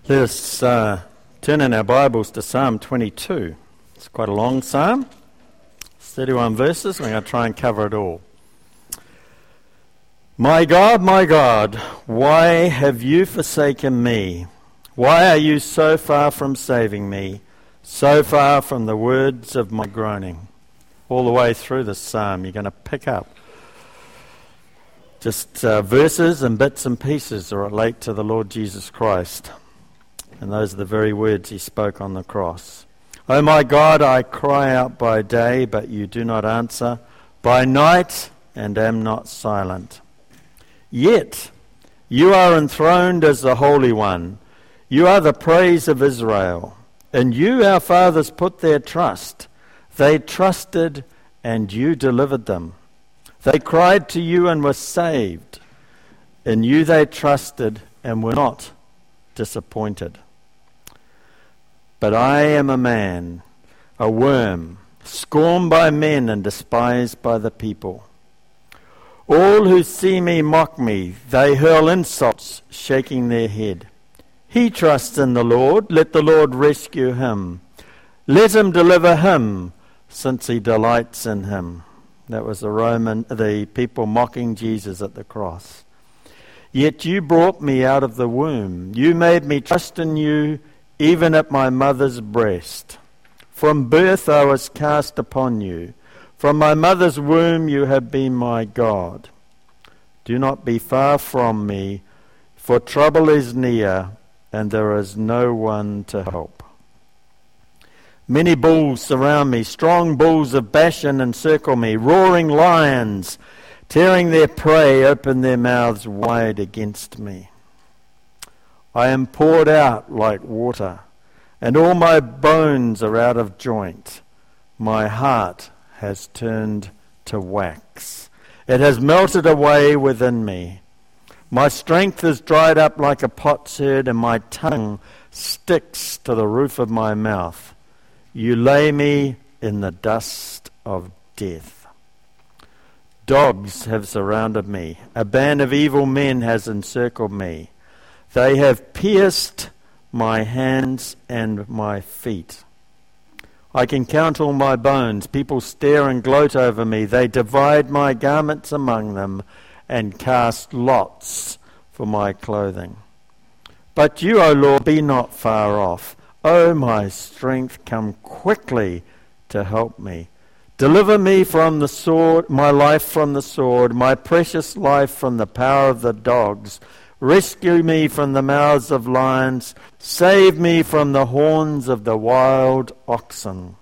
Let us turn in our Bibles to Psalm 22. It's quite a long psalm. It's 31 verses. We're going to try and cover it all. My God, why have you forsaken me? Why are you so far from saving me, so far from the words of my groaning? All the way through this psalm, you're going to pick up just verses and bits and pieces that relate to the Lord Jesus Christ. And those are the very words he spoke on the cross. Oh my God, I cry out by day, but you do not answer, by night, and am not silent. Yet you are enthroned as the Holy One. You are the praise of Israel. In you our fathers put their trust. They trusted, and you delivered them. They cried to you and were saved. In you they trusted and were not disappointed. But I am a man, a worm, scorned by men and despised by the people. All who see me mock me. They hurl insults, shaking their head. He trusts in the Lord. Let the Lord rescue him. Let him deliver him, since he delights in him. That was the people mocking Jesus at the cross. Yet you brought me out of the womb. You made me trust in you, even at my mother's breast. From birth I was cast upon you. From my mother's womb you have been my God. Do not be far from me, for trouble is near, and there is no one to help. Many bulls surround me, strong bulls of Bashan encircle me, roaring lions, tearing their prey, open their mouths wide against me. I am poured out like water, and all my bones are out of joint. My heart has turned to wax. It has melted away within me. My strength is dried up like a potsherd, and my tongue sticks to the roof of my mouth. You lay me in the dust of death. Dogs have surrounded me. A band of evil men has encircled me. They have pierced my hands and my feet. I can count all my bones. People stare and gloat over me. They divide my garments among them and cast lots for my clothing. But you, O Lord, be not far off. O my strength, come quickly to help me. Deliver me from the sword, my life from the sword, my precious life from the power of the dogs. Rescue me from the mouths of lions. Save me from the horns of the wild oxen.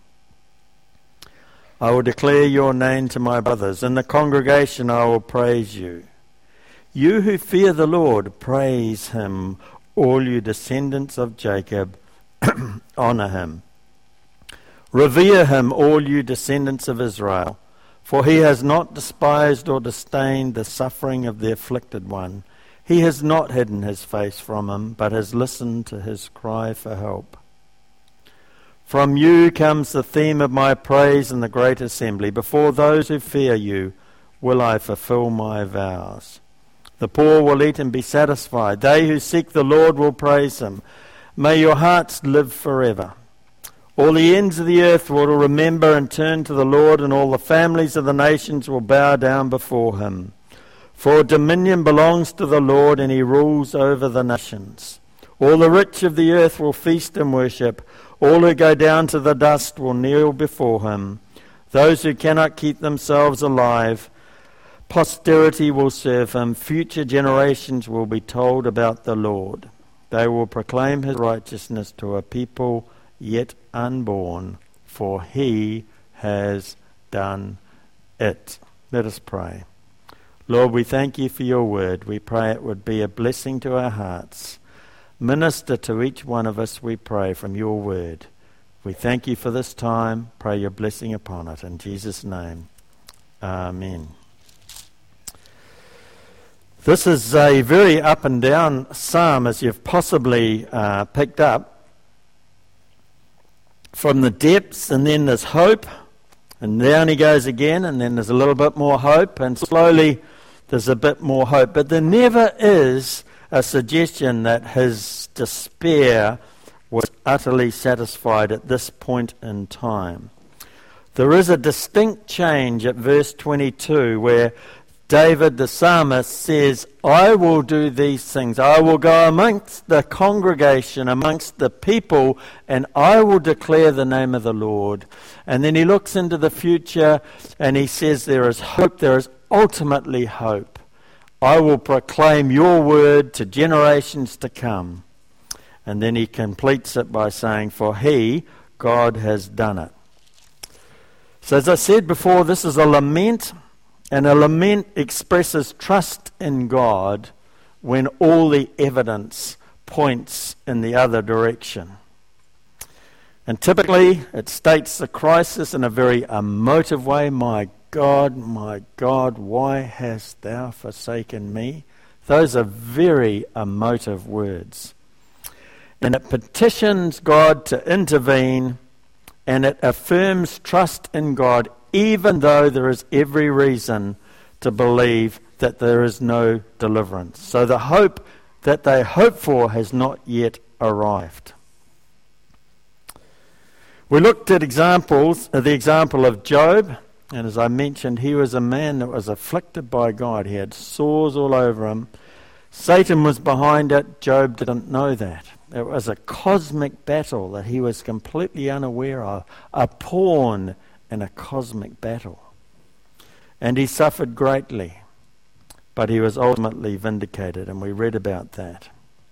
I will declare your name to my brothers. In the congregation I will praise you. You who fear the Lord, praise him. All you descendants of Jacob, honor him. Revere him, all you descendants of Israel. For he has not despised or disdained the suffering of the afflicted one. He has not hidden his face from him, but has listened to his cry for help. From you comes the theme of my praise in the great assembly. Before those who fear you will I fulfill my vows. The poor will eat and be satisfied. They who seek the Lord will praise him. May your hearts live forever. All the ends of the earth will remember and turn to the Lord, and all the families of the nations will bow down before him. For dominion belongs to the Lord, and he rules over the nations. All the rich of the earth will feast and worship. All who go down to the dust will kneel before him. Those who cannot keep themselves alive, posterity will serve him. Future generations will be told about the Lord. They will proclaim his righteousness to a people yet unborn, for he has done it. Let us pray. Lord, we thank you for your word. We pray it would be a blessing to our hearts. Minister to each one of us, we pray, from your word. We thank you for this time. Pray your blessing upon it. In Jesus' name, amen. This is a very up and down psalm, as you've possibly picked up. From the depths, and then there's hope, and down he goes again, and then there's a little bit more hope, and slowly there's a bit more hope. But there never is a suggestion that his despair was utterly satisfied at this point in time. There is a distinct change at verse 22 where David the psalmist says, I will do these things. I will go amongst the congregation, amongst the people, and I will declare the name of the Lord. And then he looks into the future and he says there is hope, there is ultimately hope. I will proclaim your word to generations to come. And then he completes it by saying, for he, God, has done it. So as I said before, this is a lament. And a lament expresses trust in God when all the evidence points in the other direction. And typically it states the crisis in a very emotive way. My God, why hast thou forsaken me? Those are very emotive words. And it petitions God to intervene, and it affirms trust in God even though there is every reason to believe that there is no deliverance. So the hope that they hope for has not yet arrived. We looked at the example of Job, and as I mentioned, he was a man that was afflicted by God. He had sores all over him. Satan was behind it. Job didn't know that. It was a cosmic battle that he was completely unaware of, a pawn in a cosmic battle. And he suffered greatly, but he was ultimately vindicated, and we read about that.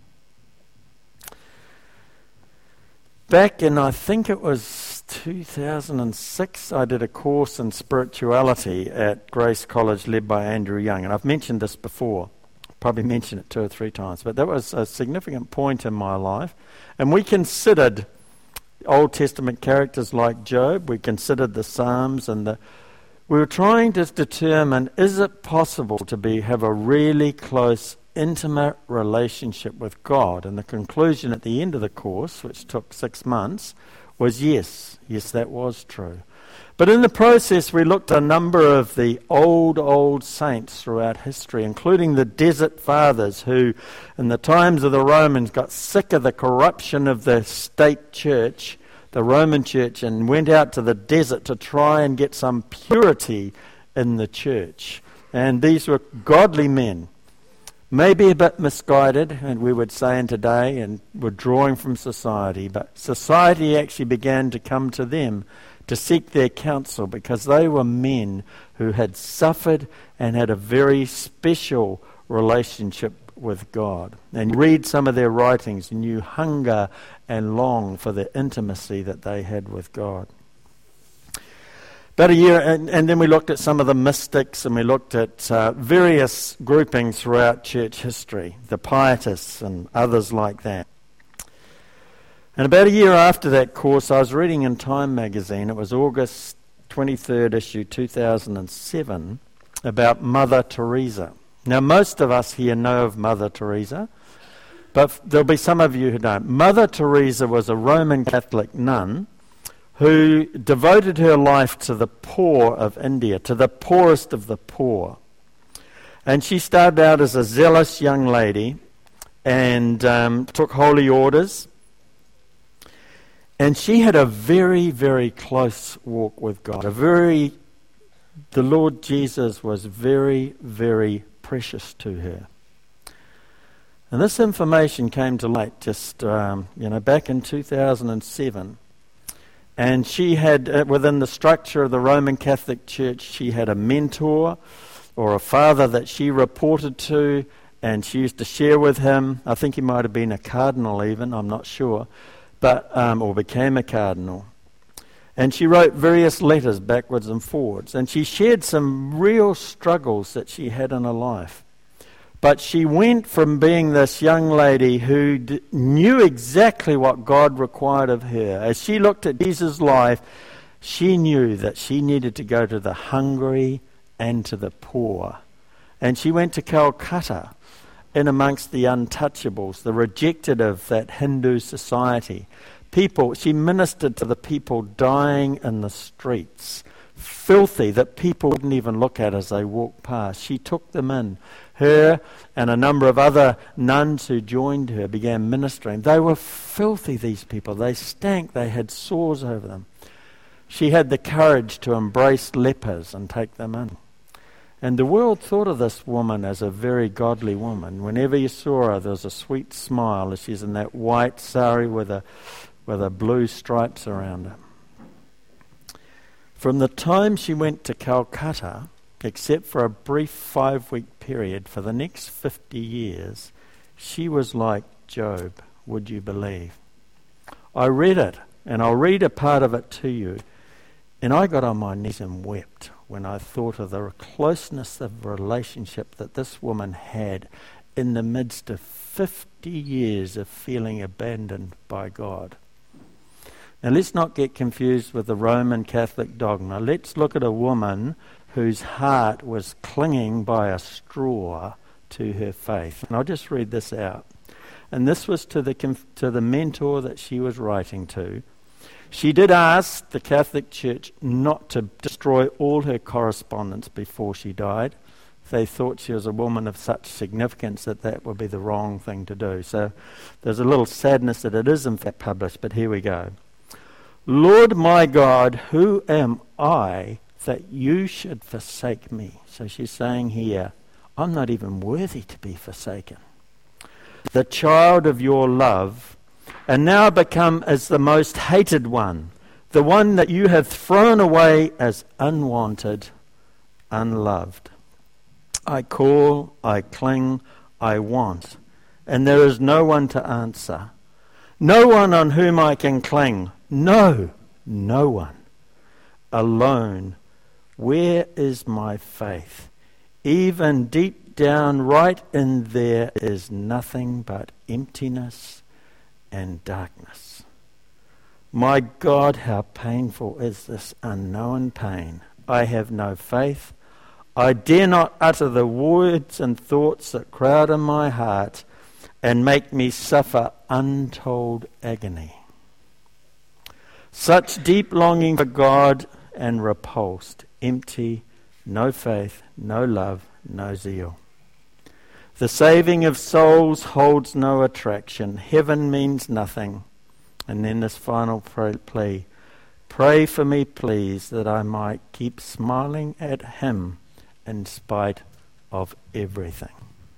Back in, I think it was 2006, I did a course in spirituality at Grace College led by Andrew Young, and I've mentioned this before, probably mentioned it 2 or 3 times, but that was a significant point in my life. And we considered Old Testament characters like Job, we considered the Psalms, and we were trying to determine, is it possible to have a really close, intimate relationship with God? And the conclusion at the end of the course, which took 6 months, was yes, that was true. But in the process, we looked at a number of the old saints throughout history, including the desert fathers who, in the times of the Romans, got sick of the corruption of the state church, the Roman church, and went out to the desert to try and get some purity in the church. And these were godly men, maybe a bit misguided, and we would say in today, and were drawing from society, but society actually began to come to them to seek their counsel, because they were men who had suffered and had a very special relationship with God. And you read some of their writings and you hunger and long for the intimacy that they had with God. About a year, and then we looked at some of the mystics, and we looked at various groupings throughout church history, the Pietists and others like that. And about a year after that course, I was reading in Time magazine, it was August 23rd issue 2007, about Mother Teresa. Now, most of us here know of Mother Teresa, but there'll be some of you who don't. Mother Teresa was a Roman Catholic nun who devoted her life to the poor of India, to the poorest of the poor. And she started out as a zealous young lady and took holy orders. And she had a very, very close walk with God. The Lord Jesus was very, very precious to her. And this information came to light just, back in 2007. And she had, within the structure of the Roman Catholic Church, she had a mentor or a father that she reported to, and she used to share with him. I think he might have been a cardinal even, I'm not sure. But or became a cardinal. And she wrote various letters backwards and forwards. And she shared some real struggles that she had in her life. But she went from being this young lady who knew exactly what God required of her. As she looked at Jesus' life, she knew that she needed to go to the hungry and to the poor. And she went to Calcutta, in amongst the untouchables, the rejected of that Hindu society. She ministered to the people dying in the streets, filthy, that people wouldn't even look at as they walked past. She took them in. Her and a number of other nuns who joined her began ministering. They were filthy, these people. They stank. They had sores over them. She had the courage to embrace lepers and take them in. And the world thought of this woman as a very godly woman. Whenever you saw her, there was a sweet smile as she's in that white sari with a blue stripes around her. From the time she went to Calcutta, except for a brief 5-week period, for the next 50 years, she was like Job, would you believe? I read it, and I'll read a part of it to you, and I got on my knees and wept when I thought of the closeness of relationship that this woman had in the midst of 50 years of feeling abandoned by God. Now let's not get confused with the Roman Catholic dogma. Let's look at a woman whose heart was clinging by a straw to her faith. And I'll just read this out. And this was to the mentor that she was writing to. She did ask the Catholic Church not to destroy all her correspondence before she died. They thought she was a woman of such significance that would be the wrong thing to do. So there's a little sadness that it is in fact published, but here we go. Lord my God, who am I that you should forsake me? So she's saying here, I'm not even worthy to be forsaken. The child of your love, and now become as the most hated one, the one that you have thrown away as unwanted, unloved. I call, I cling, I want, and there is no one to answer. No one on whom I can cling. No one. Alone, where is my faith? Even deep down, right in there, is nothing but emptiness and darkness. My God, how painful is this unknown pain. I have no faith. I dare not utter the words and thoughts that crowd in my heart and make me suffer untold agony. Such deep longing for God and repulsed, empty, no faith, no love, no zeal. The saving of souls holds no attraction. Heaven means nothing. And then this final plea. Pray for me, please, that I might keep smiling at him in spite of everything.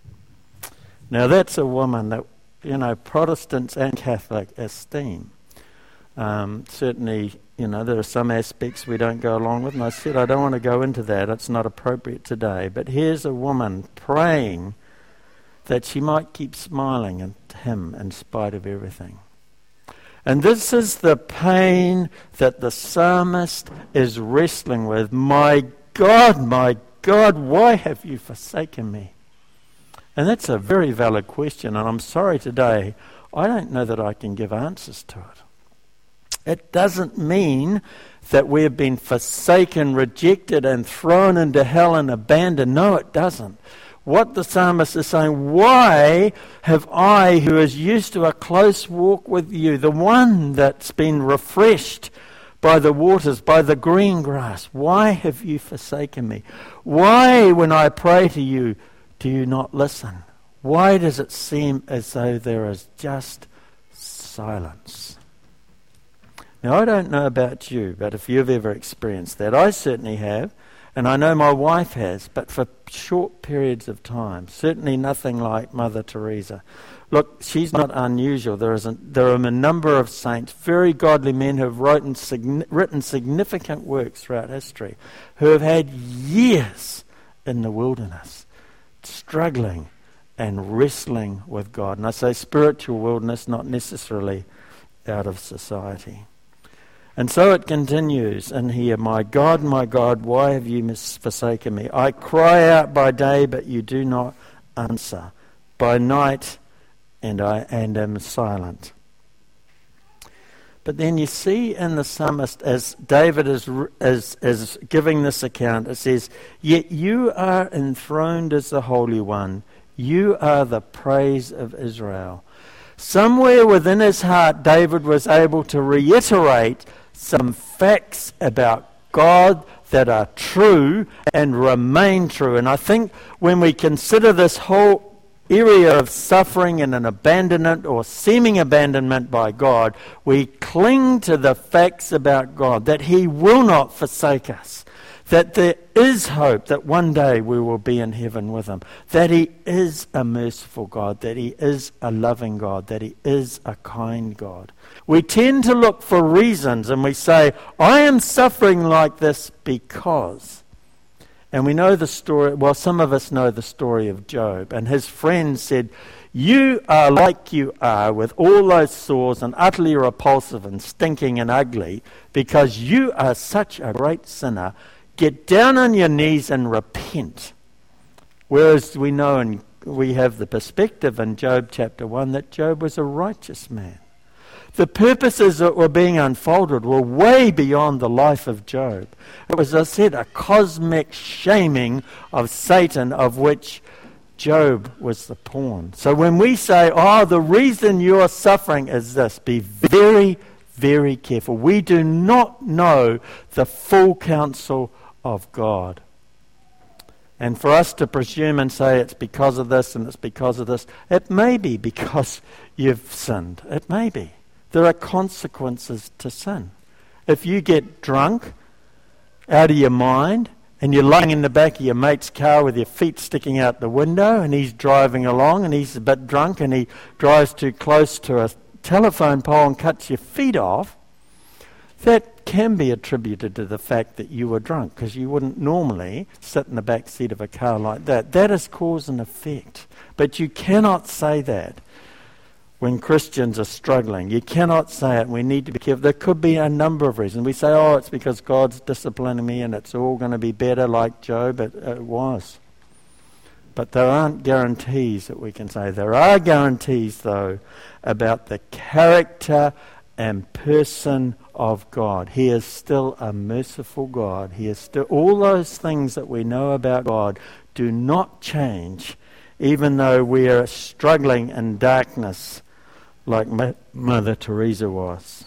Now that's a woman that, Protestants and Catholic esteem. Certainly, there are some aspects we don't go along with, and I said I don't want to go into that. It's not appropriate today. But here's a woman praying that she might keep smiling at him in spite of everything. And this is the pain that the psalmist is wrestling with. My God, why have you forsaken me? And that's a very valid question, and I'm sorry today, I don't know that I can give answers to it. It doesn't mean that we've been forsaken, rejected, and thrown into hell and abandoned. No, it doesn't. What the psalmist is saying, why have I, who is used to a close walk with you, the one that's been refreshed by the waters, by the green grass, why have you forsaken me? Why, when I pray to you, do you not listen? Why does it seem as though there is just silence? Now, I don't know about you, but if you've ever experienced that, I certainly have, and I know my wife has, but for short periods of time. Certainly nothing like Mother Teresa. Look, she's not unusual. There are a number of saints, very godly men who have written significant works throughout history, who have had years in the wilderness, struggling and wrestling with God. And I say spiritual wilderness, not necessarily out of society. And so it continues in here, my God, why have you forsaken me? I cry out by day, but you do not answer. By night, and I am silent. But then you see in the psalmist, as David is giving this account, it says, yet you are enthroned as the Holy One. You are the praise of Israel. Somewhere within his heart, David was able to reiterate some facts about God, that are true and remain true. And I think when we consider this whole area of suffering and an abandonment or seeming abandonment by God, we cling to the facts about God, that He will not forsake us, that there is hope that one day we will be in heaven with Him, that He is a merciful God, that He is a loving God, that He is a kind God. We tend to look for reasons and we say, I am suffering like this because... And we know the story, well, some of us know the story of Job. And his friends said, you are like you are with all those sores and utterly repulsive and stinking and ugly because you are such a great sinner. Get down on your knees and repent. Whereas we know and we have the perspective in Job chapter 1 that Job was a righteous man. The purposes that were being unfolded were way beyond the life of Job. It was, as I said, a cosmic shaming of Satan, of which Job was the pawn. So when we say, the reason you're suffering is this, be very, very careful. We do not know the full counsel of God. And for us to presume and say it's because of this and it's because of this, it may be because you've sinned. It may be. There are consequences to sin. If you get drunk out of your mind and you're lying in the back of your mate's car with your feet sticking out the window and he's driving along and he's a bit drunk and he drives too close to a telephone pole and cuts your feet off, that can be attributed to the fact that you were drunk, because you wouldn't normally sit in the back seat of a car like that. That is cause and effect. But you cannot say that when Christians are struggling. You cannot say it. We need to be careful. There could be a number of reasons. We say, it's because God's disciplining me and it's all going to be better like Job. It was. But there aren't guarantees that we can say. There are guarantees, though, about the character and person of God. He is still a merciful God. He is still... All those things that we know about God do not change, even though we are struggling in darkness like Mother Teresa was.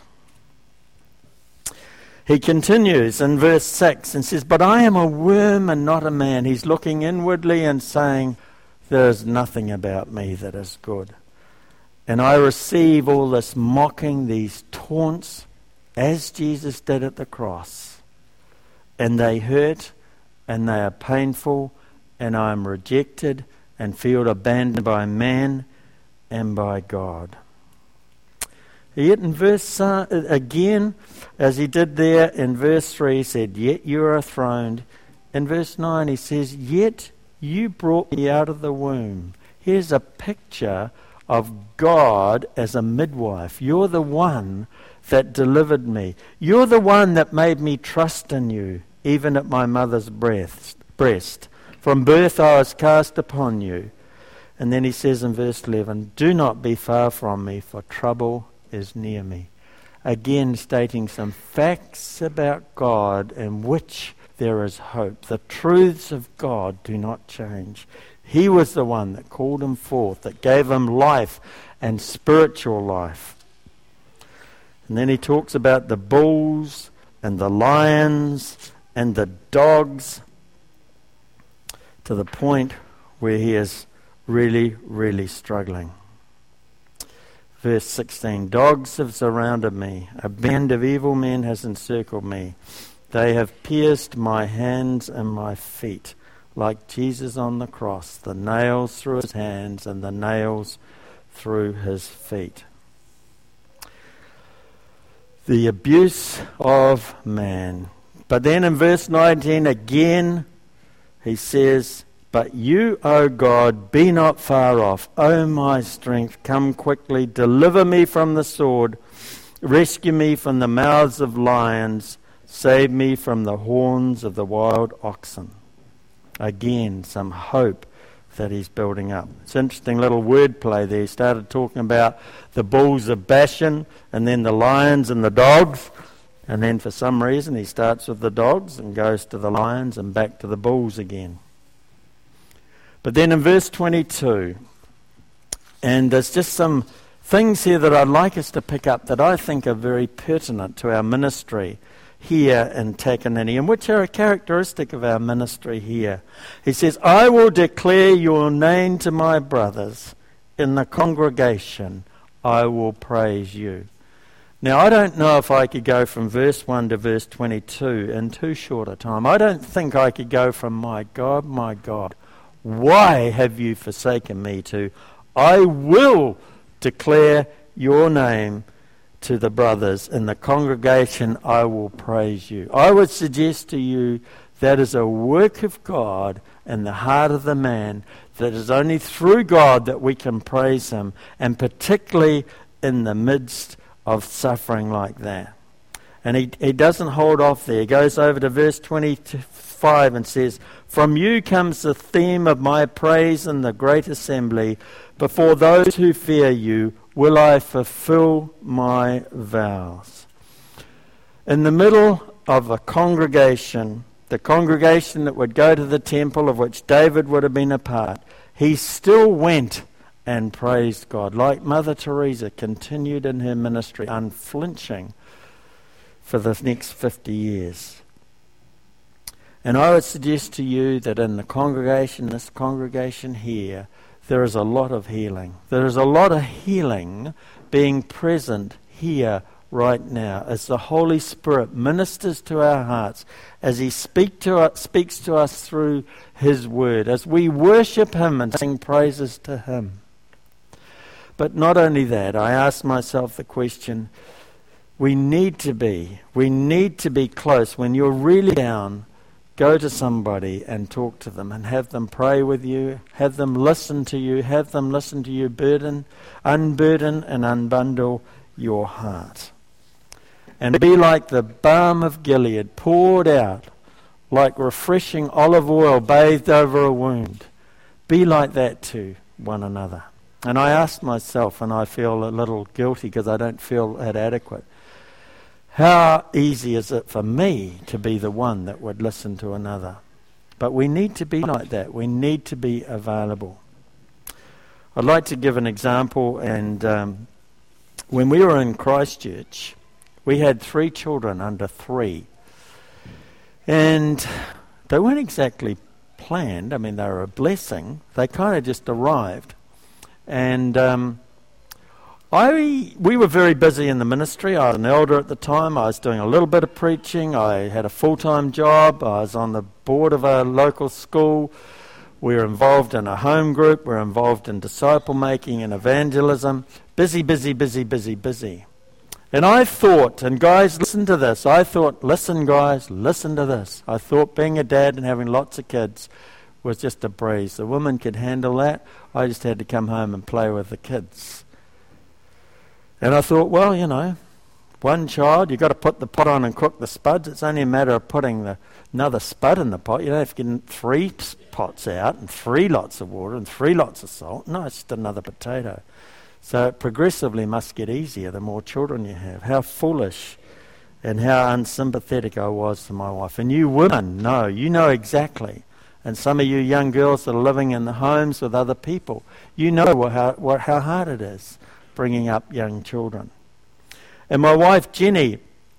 He continues in verse 6 and says, but I am a worm and not a man. He's looking inwardly and saying, there is nothing about me that is good. And I receive all this mocking, these taunts, as Jesus did at the cross. And they hurt, and they are painful, and I am rejected and feel abandoned by man and by God. Yet in verse, again, as he did there in verse 3, he said, yet you are throned. In verse 9 he says, yet you brought me out of the womb. Here's a picture of God as a midwife. You're the one that delivered me. You're the one that made me trust in you, even at my mother's breast. From birth I was cast upon you. And then he says in verse 11, do not be far from me, for trouble is near me. Again stating some facts about God in which there is hope. The truths of God do not change. He was the one that called him forth, that gave him life and spiritual life. And then he talks about the bulls and the lions and the dogs, to the point where he is really, really struggling. Verse 16, dogs have surrounded me. A band of evil men has encircled me. They have pierced my hands and my feet, like Jesus on the cross, the nails through his hands and the nails through his feet. The abuse of man. But then in verse 19 again, he says, but you, O God, be not far off. O my strength, come quickly. Deliver me from the sword. Rescue me from the mouths of lions. Save me from the horns of the wild oxen. Again, some hope that he's building up. It's an interesting little wordplay there. He started talking about the bulls of Bashan and then the lions and the dogs. And then for some reason he starts with the dogs and goes to the lions and back to the bulls again. But then in verse 22, and there's just some things here that I'd like us to pick up that I think are very pertinent to our ministry. here in Takanini, and which are a characteristic of our ministry here. He says, I will declare your name to my brothers. In the congregation, I will praise you. Now, I don't know if I could go from verse 1 to verse 22 in too short a time. I don't think I could go from my God, why have you forsaken me, to I will declare your name to the brothers. In the congregation, I will praise you. I would suggest to you that is a work of God in the heart of the man, that is only through God that we can praise him, and particularly in the midst of suffering like that. And he doesn't hold off there. He goes over to verse 25 and says, from you comes the theme of my praise in the great assembly. Before those who fear you will I fulfill my vows. In the middle of a congregation, the congregation that would go to the temple, of which David would have been a part, he still went and praised God. Like Mother Teresa continued in her ministry, unflinching, for the next 50 years. And I would suggest to you that in the congregation, this congregation here, there is a lot of healing. There is a lot of healing being present here right now as the Holy Spirit ministers to our hearts, as he speaks to us through his word, as we worship him and sing praises to him. But not only that, I ask myself the question, we need to be close. When you're really down, go to somebody and talk to them and have them pray with you, have them listen to you, unburden and unbundle your heart. And be like the balm of Gilead poured out, like refreshing olive oil bathed over a wound. Be like that to one another. And I ask myself, and I feel a little guilty because I don't feel that adequate, how easy is it for me to be the one that would listen to another? But we need to be like that. We need to be available. I'd like to give an example. And when we were in Christchurch, we had 3 children under 3. And they weren't exactly planned. I mean, they were a blessing. They kind of just arrived. And we were very busy in the ministry. I was an elder at the time. I was doing a little bit of preaching. I had a full-time job. I was on the board of a local school. We were involved in a home group. We were involved in disciple making and evangelism. Busy. And I thought, and guys, listen to this. Listen to this. I thought being a dad and having lots of kids was just a breeze. The woman could handle that. I just had to come home and play with the kids. And I thought, well, one child, you've got to put the pot on and cook the spuds. It's only a matter of putting another spud in the pot. You don't have to get 3 pots out and 3 lots of water and 3 lots of salt. No, it's just another potato. So it progressively must get easier the more children you have. How foolish and how unsympathetic I was to my wife. And you women know, you know exactly. And some of you young girls that are living in the homes with other people, you know how hard it is bringing up young children. And my wife Jenny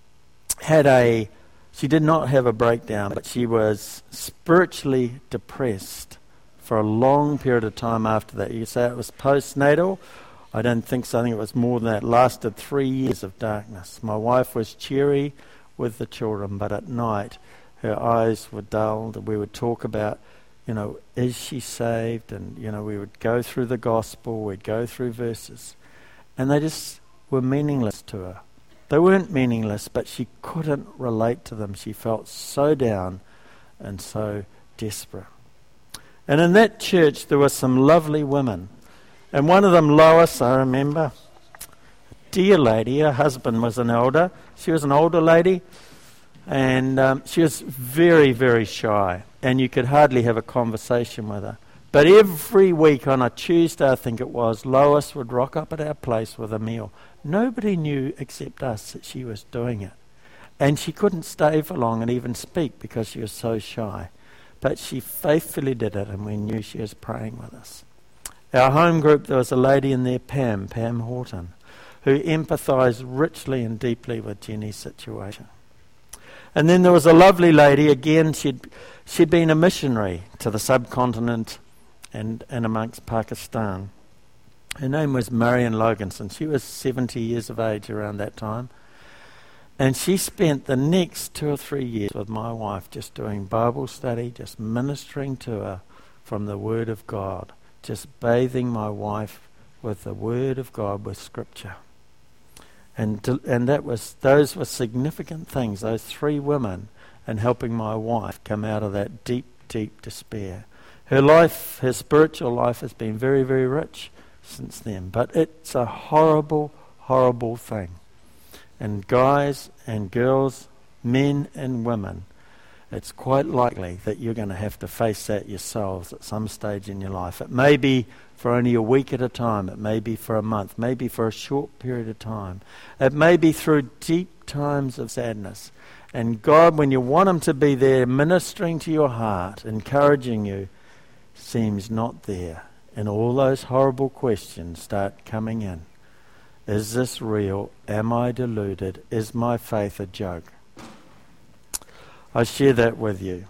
she did not have a breakdown, but she was spiritually depressed for a long period of time after that. You say it was postnatal? I don't think so. I think it was more than that. It lasted 3 years of darkness. My wife was cheery with the children, but at night her eyes were dulled, and we would talk about, is she saved? And, we would go through the gospel, we'd go through verses, and they just were meaningless to her. They weren't meaningless, but she couldn't relate to them. She felt so down and so desperate. And in that church there were some lovely women. And one of them, Lois, I remember, dear lady, her husband was an elder. She was an older lady, and she was very, very shy, and you could hardly have a conversation with her. But every week on a Tuesday, I think it was, Lois would rock up at our place with a meal. Nobody knew except us that she was doing it. And she couldn't stay for long and even speak because she was so shy. But she faithfully did it, and we knew she was praying with us. Our home group, there was a lady in there, Pam Horton, who empathised richly and deeply with Jenny's situation. And then there was a lovely lady, again, she'd been a missionary to the subcontinent and amongst Pakistan. Her name was Marion Loganson. She was 70 years of age around that time. And she spent the next 2 or 3 years with my wife just doing Bible study, just ministering to her from the Word of God, just bathing my wife with the Word of God, with Scripture. And those were significant things, those 3 women, and helping my wife come out of that deep, deep despair. Her life, her spiritual life has been very, very rich since then. But it's a horrible, horrible thing. And guys and girls, men and women, it's quite likely that you're going to have to face that yourselves at some stage in your life. It may be for only a week at a time. It may be for a month. Maybe for a short period of time. It may be through deep times of sadness. And God, when you want Him to be there, ministering to your heart, encouraging you, seems not there. And all those horrible questions start coming in. Is this real? Am I deluded? Is my faith a joke? I share that with you.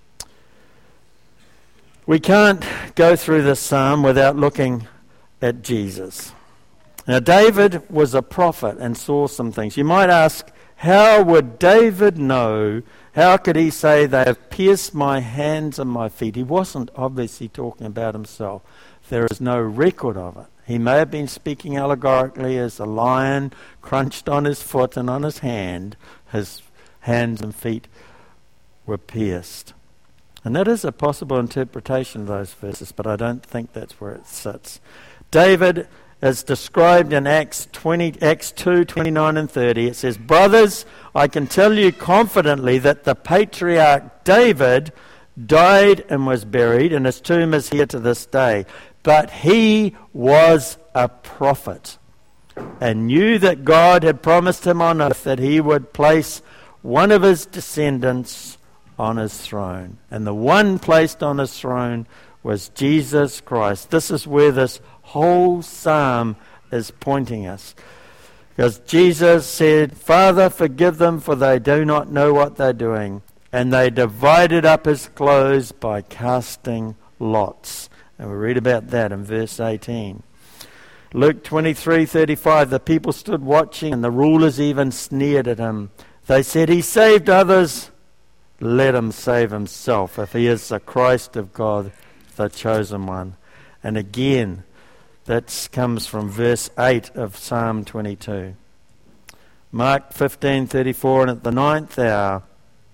We can't go through this psalm without looking at Jesus. Now, David was a prophet and saw some things. You might ask, how would David know? How could he say, they have pierced my hands and my feet? He wasn't obviously talking about himself. There is no record of it. He may have been speaking allegorically as a lion crunched on his foot and on his hand. His hands and feet were pierced. And that is a possible interpretation of those verses, but I don't think that's where it sits. David is described in Acts 2, 29 and 30. It says, brothers, I can tell you confidently that the patriarch David died and was buried, and his tomb is here to this day. But he was a prophet and knew that God had promised him on oath that he would place one of his descendants on his throne. And the one placed on his throne was Jesus Christ. This is where this whole psalm is pointing us. Because Jesus said, Father, forgive them, for they do not know what they're doing. And they divided up his clothes by casting lots. And we read about that in verse 18. Luke 23:35, the people stood watching, and the rulers even sneered at him. They said, he saved others, let him save himself, if he is the Christ of God, the chosen one. And again, that comes from verse 8 of Psalm 22. Mark 15:34, and at the 9th hour,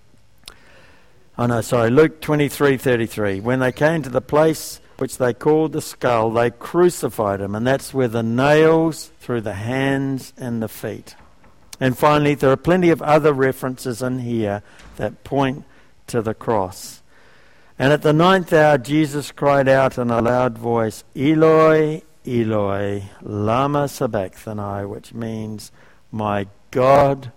Luke 23:33, when they came to the place which they called the skull, they crucified him, and that's where the nails through the hands and the feet. And finally, there are plenty of other references in here that point to the cross. And at the 9th hour, Jesus cried out in a loud voice, Eloi, Eloi, lama sabachthani, which means, my God,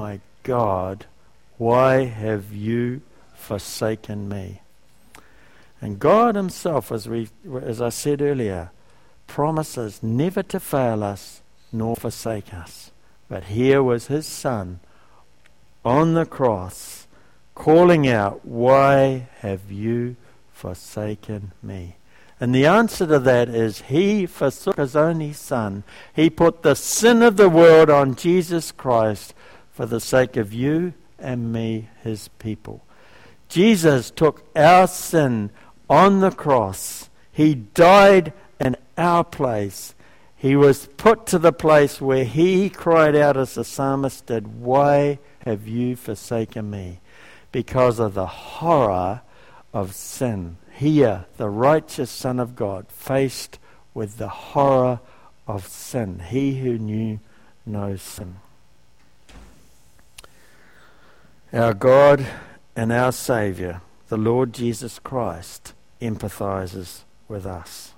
why have you forsaken me? And God himself, as I said earlier, promises never to fail us nor forsake us. But here was his Son on the cross calling out, why have you forsaken me? And the answer to that is he forsook his only Son. He put the sin of the world on Jesus Christ for the sake of you and me, his people. Jesus took our sin on the cross. He died in our place. He was put to the place where he cried out as the psalmist did, why have you forsaken me? Because of the horror of sin. Here, the righteous Son of God faced with the horror of sin. He who knew no sin. Our God and our Saviour, the Lord Jesus Christ, empathizes with us.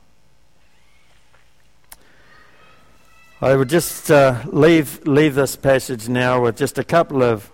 I would just leave this passage now with just a couple of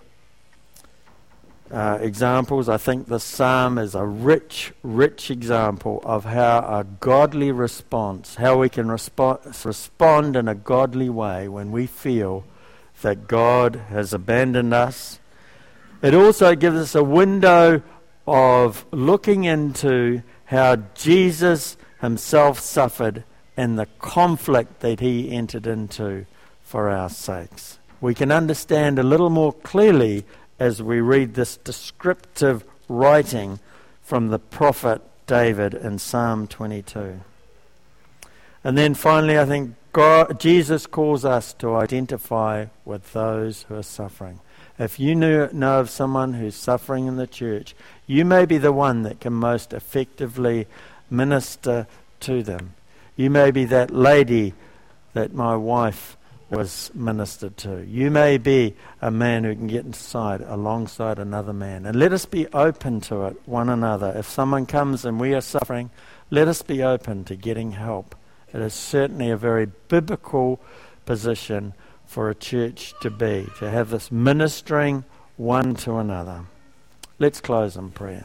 examples. I think the psalm is a rich example of how a godly response, how we can respond in a godly way when we feel that God has abandoned us, It also gives us a window of looking into how Jesus himself suffered and the conflict that he entered into for our sakes. We can understand a little more clearly as we read this descriptive writing from the prophet David in Psalm 22. And then finally, I think Jesus calls us to identify with those who are suffering. If you know of someone who's suffering in the church, you may be the one that can most effectively minister to them. You may be that lady that my wife was ministered to. You may be a man who can get alongside another man. And let us be open to it, one another. If someone comes and we are suffering, let us be open to getting help. It is certainly a very biblical position for a church to be, to have this ministering one to another. Let's close in prayer.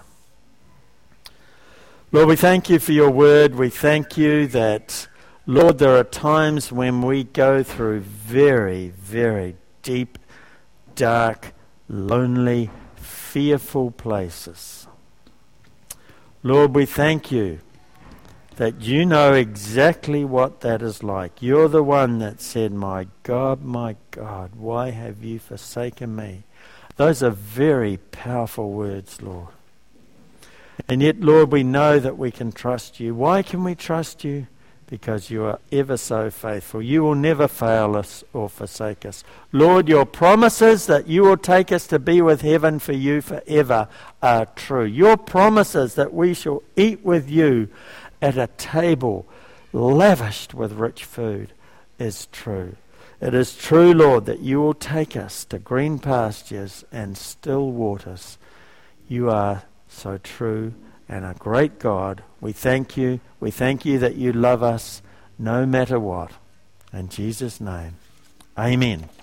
Lord, we thank you for your word. We thank you that, Lord, there are times when we go through very, very deep, dark, lonely, fearful places. Lord, we thank you that you know exactly what that is like. You're the one that said, my God, why have you forsaken me? Those are very powerful words, Lord. And yet, Lord, we know that we can trust you. Why can we trust you? Because you are ever so faithful. You will never fail us or forsake us. Lord, your promises that you will take us to be with heaven for you forever are true. Your promises that we shall eat with you at a table lavished with rich food is true. It is true, Lord, that you will take us to green pastures and still waters. You are so true and a great God. We thank you. We thank you that you love us no matter what. In Jesus' name, amen.